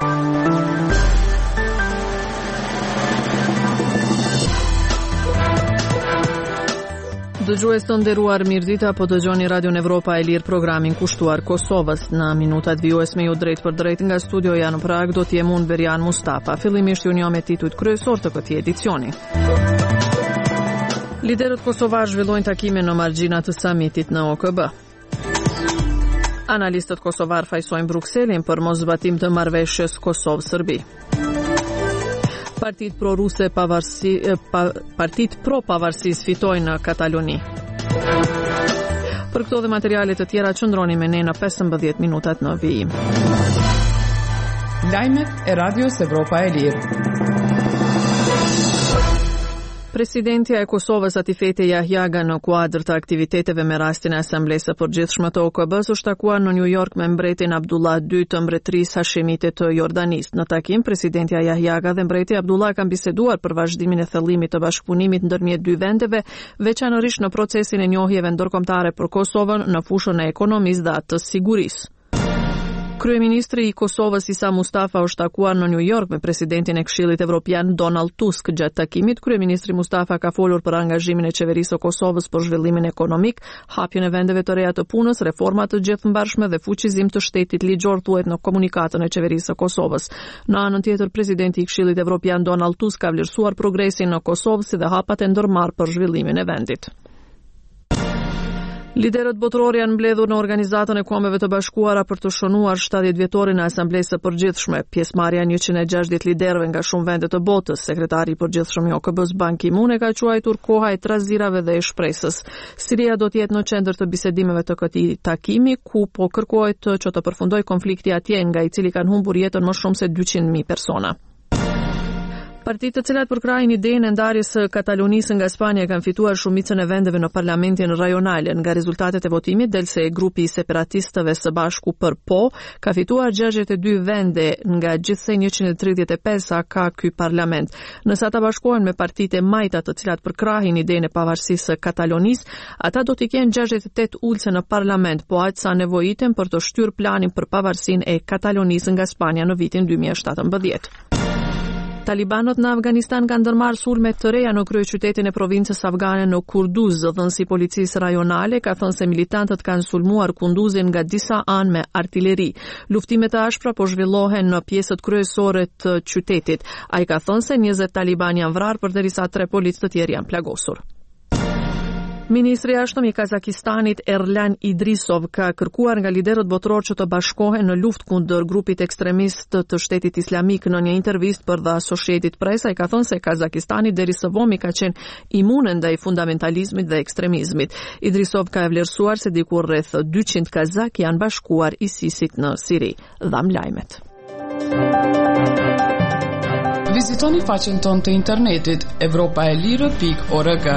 Dëgjues të nderuar, mirëdita, po dëgjoni Radio Evropa e Lirë, programin kushtuar Kosovës. Në minutat vijues me ju drejt për drejt nga studioja në Prag do t'jem unë Verian Mustafa. Fillimisht ju njoh me titujt kryesor të këtij edicioni. Liderët kosovar zhvillojnë takime në margjina të samitit në OKB. Analistët kosovar fajsojnë Brukselin për moszbatim të marrëveshjes Kosovë-Serbi. Partit pro-pavarësisë fitojnë në Kataloni. Për këto dhe materialet të tjera qëndroni me ne në 15 minutat në vijim. Lajmet e Radios Evropa e Lirë. Presidentja e Kosovës Atifete Jahjaga në kuadër të aktiviteteve me rastin e Asamblesë së Përgjithshme të OKB-s u shtakuar në New York me mbretin Abdullah II të mbretërisë Hashemite të Jordanisë. Në takim, presidentja Jahjaga dhe mbreti Abdullah kanë biseduar për vazhdimin e thellimit të bashkëpunimit ndërmjet dy vendeve, veçanërisht në procesin e njohjeve ndërkombëtare për Kosovën në fushën e ekonomisë dhe atë të sigurisë. Kryeministri i Kosovës Isa Mustafa u shtakuar në New York me presidentin e Këshillit Evropian Donald Tusk. Gjatë takimit, kryeministri Mustafa ka folur për angazhimin e qeverisë së Kosovës për zhvillimin ekonomik, hapjen e vendeve të reja të punës, reforma të gjithëmbarshme dhe fuqizim të shtetit ligjor, thuhet në komunikatën e qeverisë së Kosovës. Në anën tjetër, presidenti i Këshillit Evropian Donald Tusk ka vlerësuar progresin në Kosovë si dhe hapat e ndërmarrë për zhvillimin e vendit. Liderët botëror janë mbledhur në Organizatën e Kombeve të Bashkuara për të shënuar 70 vjetorin e Asamblesë së Përgjithshme. Pjesëmarrja 160 liderëve nga shumë vende të botës. Sekretari i Përgjithshëm i OKB-s Ban Ki-moon e ka quajtur koha e trazirave dhe e shpresës. Siria do të jetë në qendër të bisedimeve të këtij takimi, ku po kërkohet që të përfundojë konflikti atje, nga i cili kanë humbur jetën më shumë se 200.000 persona. Partitë të cilat përkrahin idenë e ndarjes së Katalonisë nga Spanja kanë fituar shumicën e vendeve në parlamentin rajonal. Nga rezultatet e votimit del se grupi i separatistëve Së Bashku për Po ka fituar 62 vende nga gjithsej 135 sa ka ky parlament. Nëse ata bashkohen me partitë e majta të cilat përkrahin idenë e pavarësisë së Katalonisë, ata do të kenë 68 ulse në parlament, po aq sa nevojiten për të shtyrë planin për pavarësinë e Katalonisë nga Spanja në vitin 2017. Talibanët në Afganistan kanë ndërmarrë sulme të reja në kryeqytetin e provincës afgane në Kunduz. Dhënësi i policisë rajonale ka thënë se militantët kanë sulmuar Kunduzin nga disa anë me artilleri. Luftimet e ashpra po zhvillohen në pjesët kryesore të qytetit. Ai ka thënë se 20 taliban janë vrarë përderisa 3 policë të tjerë janë plagosur. Ministri i Jashtëm i Kazakistanit Erlan Idrisov ka kërkuar nga liderët botëror që të bashkohen në luftë kundër grupit ekstremist të Shtetit Islamik. Në një intervistë për The Associated Press, ai ka thënë se Kazakistani deri së vomi ka qenë imune ndaj fundamentalizmit dhe ekstremizmit. Idrisov ka vlerësuar se diku rreth 200 kazak janë bashkuar ISIS-it në Siri. Dham lajmet. Vizitoni faqen tonë të internetit europaelire.org.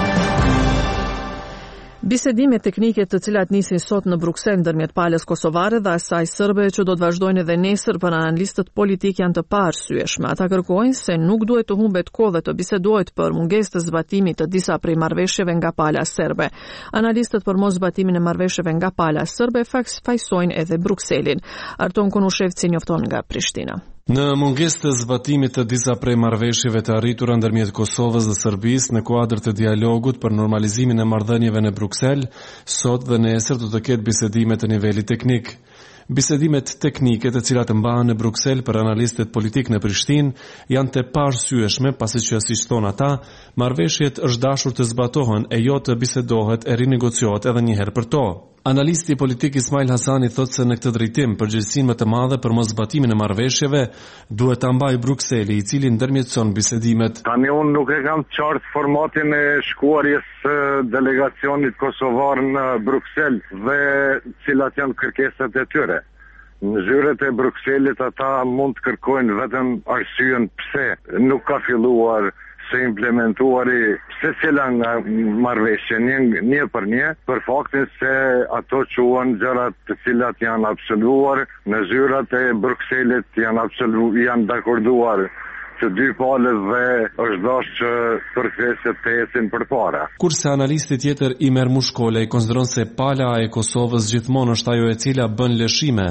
Bisedime teknike të cilat nisin sot në Bruksel ndërmjet palës kosovare dhe asaj serbe që do të vazhdojnë edhe nesër për analistët politik janë të paarsyeshme. Ata kërkojnë se nuk duhet të humbet kohë dhe të bisedohet për mungesë të zbatimit të disa prej marrëveshjeve nga pala serbe. Analistët për mos zbatimin e marrëveshjeve nga pala serbe fajsojnë edhe Brukselin. Arton Kunushevci njofton nga Prishtina. Në mungesë të zbatimit të disa prej marrëveshjeve të arritura ndërmjet Kosovës dhe Serbisë në kuadër të dialogut për normalizimin e marrëdhënieve në Bruksel, sot dhe nesër do të ketë bisedime të nivelit teknik. Bisedimet teknike të cilat mbahen në Bruksel për analistët politik në Prishtinë janë të paarsyeshme, pasi që siç thonë ata, marrëveshjet është dashur të zbatohen e jo të bisedohet e rinegociohet edhe një herë për to. Analisti politik Ismail Hasani thotë se në këtë drejtim përgjegjësinë më të madhe për moszbatimin e marrëveshjeve duhet ta mbajë Brukseli, i cili ndërmjetëson bisedimet. Tani unë nuk e kam qartë formatin e shkuarjes së delegacionit kosovar në Bruksel dhe cilat janë kërkesat e tyre. Në zyret e Brukselit ata mund të kërkojnë vetëm arsyen pse nuk ka filluar se implementuari se cila nga marrëveshje një për një, për faktin se ato quhen gjërat të cilat janë absoluar në zyrat e Brukselit, janë dakorduar të dy palët dhe është dashur që përkthesjet të ecin përpara. Kurse analisti tjetër Imer Mushkole konsideron se pala e Kosovës gjithmonë është ajo e cila bën lëshime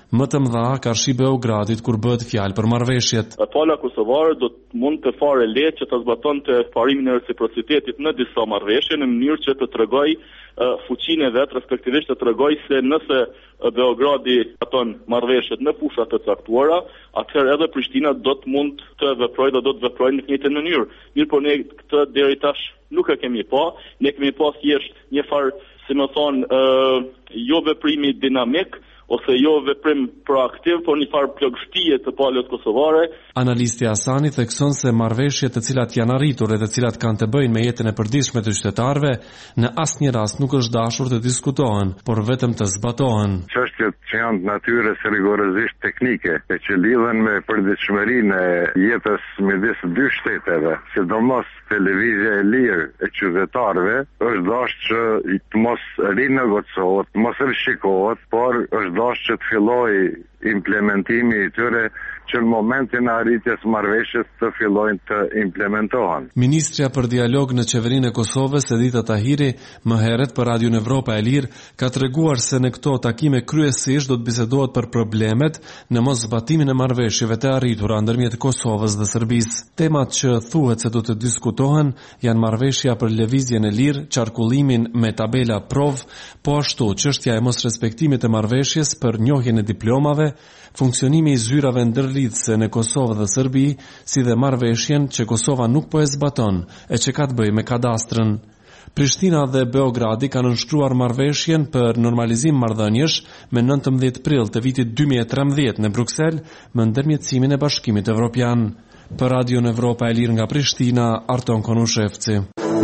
më të mëdha karshi Beogradit kur bëhet fjalë për marrëveshjet. Pala kosovare do të mund të fare lehtë që të zbatonte parimin e reciprocitetit në disa marrëveshje në mënyrë që të tregoj fuqinë e vet, respektivisht të tregoj se nëse Beogradi aton marrëveshjet në fusha të caktuara, atëherë edhe Prishtina do të mund të veprojë, do të veprojë në të njëjtën mënyrë. Mirë, por ne këtë deri tash nuk e kemi pa, ne kemi pa thjesht një farë, si më thonë, jo veprimi dinamik, ose jo veprim proaktiv, por një farë plagështie të palët kosovare. Analisti Asani thekson se marrëveshjet të cilat janë arritur dhe të cilat kanë të bëjnë me jetën e përditshme të qytetarëve, në asnjë rast nuk është dashur të diskutohen, por vetëm të zbatohen. Çështjet që janë të natyrës rigorozisht teknike, e që lidhen me përditshmërinë e jetës midis dy shteteve, sidomos televizja e lirë e qytetarëve, është dashur që të mos rinegociohet, mos rishikohet, por është dashur që të fillojë implementimi i tyre që në momentin e arritjes marrëveshjes të fillojnë të implementohen. Ministrja për dialog në qeverinë e Kosovës, Edita Tahiri, më herët për Radio Evropa e Lirë, ka treguar se në këto takime kryesisht do të bisedohet për problemet në moszbatimin e marrëveshjeve të arritura ndërmjet Kosovës dhe Serbisë. Temat që thuhet se do të diskutohen janë marrëveshja për lëvizjen e lirë, qarkullimin me tabela prov, po ashtu çështja e mosrespektimit të marrëveshjes për njohjen e diplomave, funksionimi i zyrave ndërlidhëse në Kosovë dhe Serbi, si dhe marrëveshjen që Kosova nuk po e zbaton, e që ka të bëjë me kadastrën. Prishtina dhe Beogradi kanë nënshkruar marrëveshjen për normalizim marrëdhëniesh me 19 prill të vitit 2013 në Bruksel me ndërmjetësimin e Bashkimit Evropian. Për Radio Evropa e Lirë nga Prishtina, Arton Konushevci.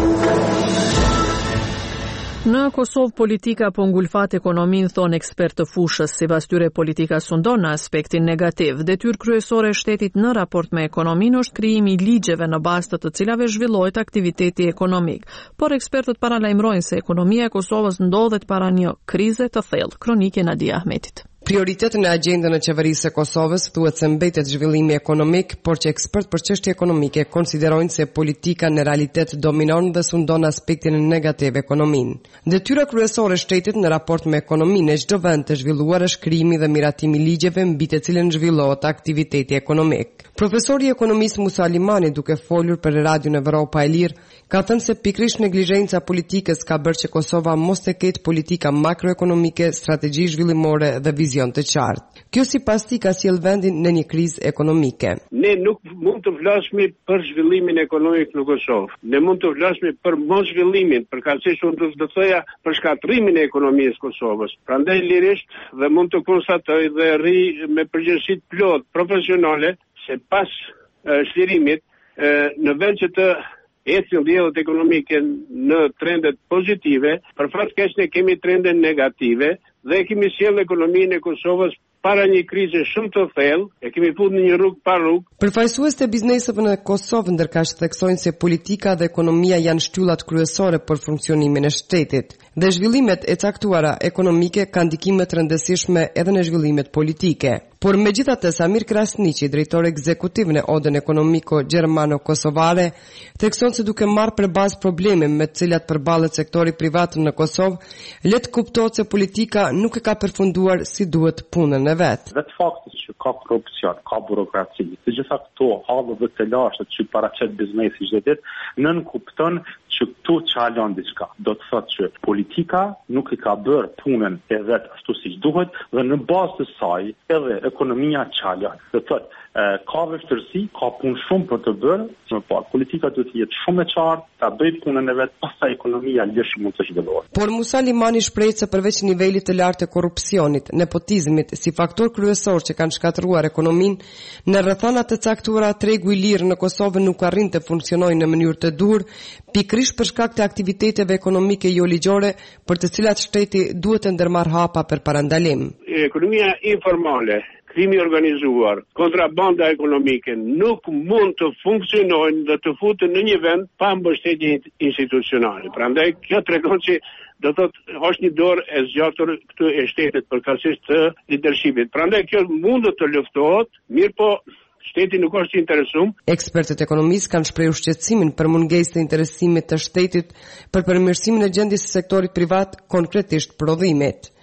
Në Kosovë politika po ngulfat ekonominë, thonë ekspert të fushës, sipas tyre politika sundon në aspektin negativ. Detyrë kryesore e shtetit në raport me ekonominë është krijimi i ligjeve në bazë të cilave zhvillohet aktiviteti ekonomik. Por ekspertët paralajmërojnë se ekonomia e Kosovës ndodhet para një krize të thellë. Kronike Nadia Ahmetit. Prioritet në agjendën e qeverisë së Kosovës thuhet se mbetet zhvillimi ekonomik, por që ekspert për çështje ekonomike konsiderojnë se politika në realitet dominon dhe sundon aspektin negativ ekonominë. Detyra kryesore e shtetit në raport me ekonominë e çdo vend të zhvilluar është krijimi dhe miratimi i ligjeve mbi të cilën zhvillohet aktiviteti ekonomik. Profesori i ekonomisë Musa Alimani, duke folur për Radion Evropa e Lirë, ka thënë se pikërisht neglizhenca politikës ka bërë që Kosova mos të ketë politika makroekonomike, strategji zhvillimore dhe vizion të qartë. Kjo sipas tij ka sjell vendin në një krizë ekonomike. Ne nuk mund të flasim për zhvillimin ekonomik në Kosovë. Ne mund të flasim për mos zhvillimin, përkatësisht unë do të thoya për shkatrimin e ekonomisë së Kosovës. Prandaj lirisht dhe mund të konstatoj dhe rri me përgjegjësi plot profesionale se pas shlirimit në vend që të ecën diellat ekonomike në trendet pozitive, për fat keq ne kemi trende negative dhe kemi sjellë ekonominë e Kosovës para një krize shumë të thellë, e kemi futur në një rrugë pa rrugë. Përfaqësues të bizneseve në Kosovë ndërkaq theksojnë se politika dhe ekonomia janë shtyllat kryesore për funksionimin e shtetit dhe zhvillimet e caktuara ekonomike kanë ndikime të rëndësishme edhe në zhvillimet politike. Por megjithatë, Samir Krasniqi, drejtori ekzekutiv në Odën Ekonomiko Gjermano-Kosovare, thekson se duke marrë përballë probleme me të cilat përballet sektori privat në Kosovë, le të kuptohet se politika nuk e ka përfunduar si duhet punën e vet. Vetë fakti që ka korrupsion, ka burokraci, të gjitha këto halë dhe të lashtë që paraqet biznesi çdo ditë, nën kupton që këtu çalon diçka. Do të thotë që politika nuk i ka bërë punën e vet ashtu siç duhet dhe në bazë të saj edhe ekonomia çalon. Do të thotë ka vështirësi, ka punë shumë për të bërë, më parë politika duhet të jetë shumë e qartë, ta bëjë punën e vet, pastaj ekonomia lësh mund të zhvillohet. Por Musa Limani shpreh se përveç nivelit të lartë të korrupsionit, nepotizmit si faktor kryesor që kanë shkatëruar ekonominë, në rrethana të caktuara tregu i lirë në Kosovë nuk arrin të funksionojë në mënyrë të duhur, pikërisht për shkak të aktiviteteve ekonomike jo ligjore, për të cilat shteti duhet të ndërmarrë hapa për parandalim. Ekonomia informale, krimi organizuar, kontrabanda ekonomike nuk mund të funksionojnë dhe të futen në një vend pa mbështetje institucionale. Prandaj kjo tregon se do thotë është një dorë e zgjatur këtu e shtetit përkatësisht të leadershipit. Prandaj kjo mund të luftohet, mirë po shteti nuk është i interesuar. Ekspertët ekonomistë kanë shprehur shqetësimin për mungesën e interesimit të shtetit për përmirësimin e gjendjes së sektorit privat, konkretisht prodhimit.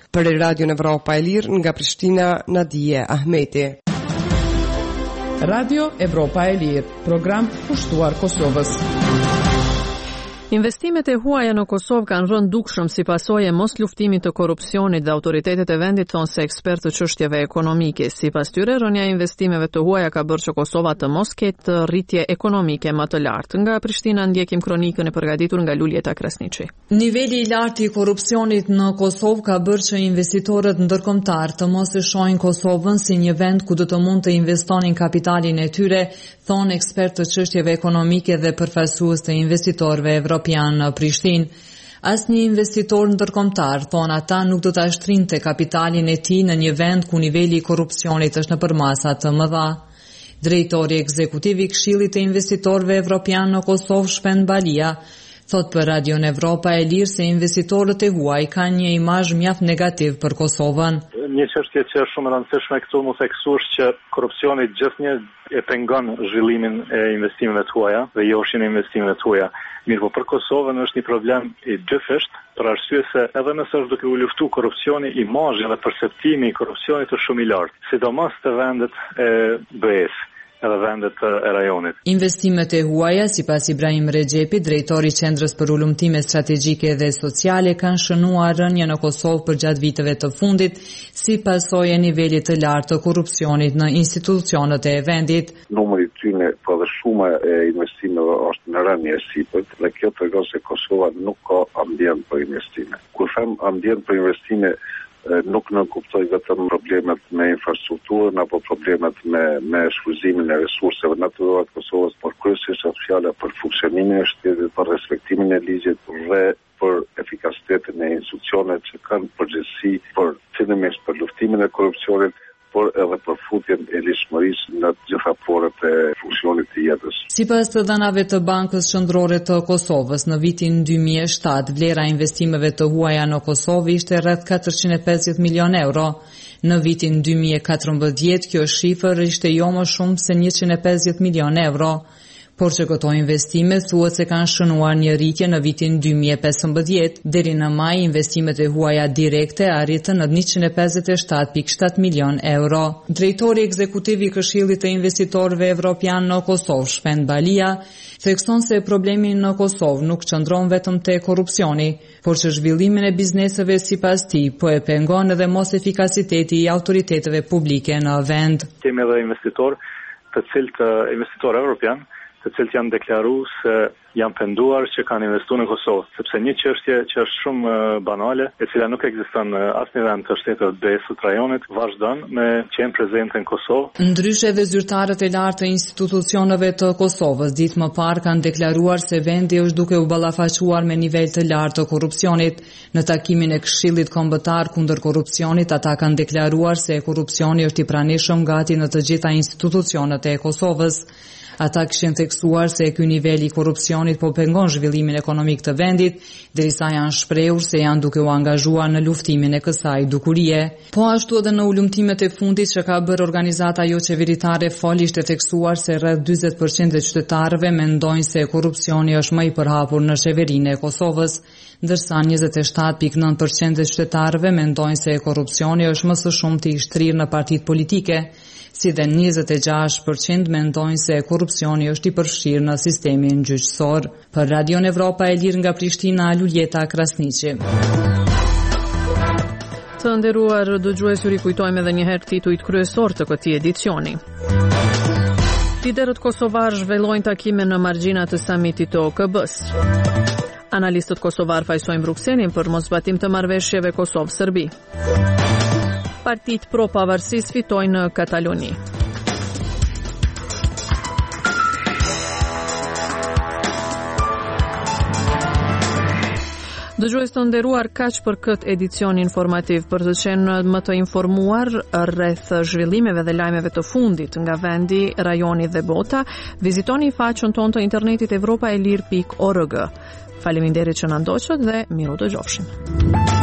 Për Radio Evropa e Lirë nga Prishtina, Nadije Ahmeti. Radio Evropa e Lirë, program pushtuar Kosovës. Investimet e huaja në Kosovë kanë rënë dukshëm si pasojë e mos luftimit të korrupsionit dhe autoritetet e vendit thonë se ekspertë të çështjeve ekonomike. Sipas tyre, rënja e investimeve të huaja ka bërë që Kosova të mos ketë rritje ekonomike më të lartë. Nga Prishtina ndjekim kronikën e përgatitur nga Luljeta Krasniqi. Niveli i lartë i korrupsionit në Kosovë ka bërë që investitorët ndërkombëtar të mos e shohin Kosovën si një vend ku do të mund të investonin kapitalin e tyre, thonë ekspertë të çështjeve ekonomike dhe përfaqësues të investitorëve evropian në Prishtinë. Asnjë investitor ndërkombëtar, thonë ata, nuk do ta shtrinte kapitalin e tij në një vend ku niveli i korrupsionit është nëpër masa të mëdha. Drejtori ekzekutiv i Këshillit të Investitorëve Evropian në Kosovë, Shpend Balia, thot për Radio Evropa e Lirë se investitorët e huaj kanë një imazh mjaft negativ për Kosovën. Një çështje që është shumë e rëndësishme këtu mos e kthyesh që korrupsioni gjithnjë e pengon zhvillimin e investimeve të huaja dhe joshin e investimeve të huaja. Mirë, po për Kosovën është një problem i dyfisht, për arsye se edhe nëse është duke u luftu korrupsioni, imazhi dhe perceptimi i korrupsionit është shumë i lartë, sidomos të vendet e BE-s. Edhe vendet e rajonit. Investimet e huaja, sipas Ibrahim Rexhepi, drejtori i Qendrës për Ulëmtime Strategjike dhe Sociale, kanë shënuar rënje në Kosovë përgjatë viteve të fundit, si pasojë e nivelit të lartë të korrupsionit në institucionet e vendit. Numri i tyre po dhe shuma e investimeve është në rënje sipër, dhe kjo tregon se Kosova nuk ka ambient për investime. Kur them ambient për investime, nuk në kuptoj vetëm problemet me infrastrukturën apo problemet me shfrytëzimin e resurseve natyrore të Kosovës, por kryesisht është fjala për funksionimin e shtetit, për respektimin e ligjit dhe për efikasitetin e institucioneve që kanë përgjegjësi për fillimisht për luftimin e korrupsionit, por edhe për futjen e lishmërisë në të gjitha porët e funksionit të jetës. Sipas të dhënave të Bankës Qendrore të Kosovës, në vitin 2007, vlera e investimeve të huaja në Kosovë ishte rreth 450 milion euro. Në vitin 2014, kjo shifër ishte jo më shumë se 150 milion euro. Por që këto investime thuhet se kanë shënuar një rritje në vitin 2015, deri në maj investimet e huaja direkte arritën në 157.7 milion euro. Drejtori ekzekutiv i Këshillit të Investitorëve Evropian në Kosovë, Shpend Balia, thekson se problemi në Kosovë nuk qëndron vetëm te korrupsioni, por që zhvillimin e bizneseve sipas tij po e pengon edhe mos efikasiteti i autoriteteve publike në vend. Kemi edhe investitor evropian, të cilët janë deklaruar se janë penduar që kanë investuar në Kosovë, sepse një çështje që është shumë banale, e cila nuk ekziston në asnjë vend të shtetit BE-s të rajonit, vazhdon me qenë prezente në Kosovë. Ndryshe dhe zyrtarët e lartë të institucioneve të Kosovës ditë më parë kanë deklaruar se vendi është duke u ballafaquar me nivel të lartë të korrupsionit. Në takimin e Këshillit Kombëtar kundër korrupsionit, ata kanë deklaruar se korrupsioni është i pranishëm gati në të gjitha institucionet e Kosovës. Ata kishin theksuar se ky nivel i korrupsionit po pengon zhvillimin ekonomik të vendit, derisa janë shprehur se janë duke u angazhuar në luftimin e kësaj dukurie. Po ashtu edhe në ulëmtimet e fundit që ka bërë organizata jo qeveritare FOL, ishte theksuar se rreth 40% e qytetarëve mendojnë se korrupsioni është më i përhapur në qeverinë e Kosovës, ndërsa 27.9% e qytetarëve mendojnë se korrupsioni është më së shumti i shtrirë në partitë politike, si dhe 26% mendojnë se korrupsioni është i përfshirë në sistemin gjyqësor. Për Radio Evropa e Lirë nga Prishtina, Luljeta Krasniqi. Të nderuar dëgjues, ju rikujtojmë edhe një herë titujt kryesor të këtij edicioni. Liderët kosovar zhvillojnë takime në margjina të samitit të OKB-s. Analistët kosovar fajsojnë Brukselin për mosbatim të marrëveshjeve Kosovë-Serbi. Partitë pro-pavarësisë fitojnë në Kataluni. Dëgjues të nderuar, kaq për këtë edicion informativ. Për të qenë më të informuar rreth zhvillimeve dhe lajmeve të fundit nga vendi, rajoni dhe bota, vizitoni faqen tonë të internetit evropaelir.org. Faleminderit që na ndoqët dhe miru dëgjofshim.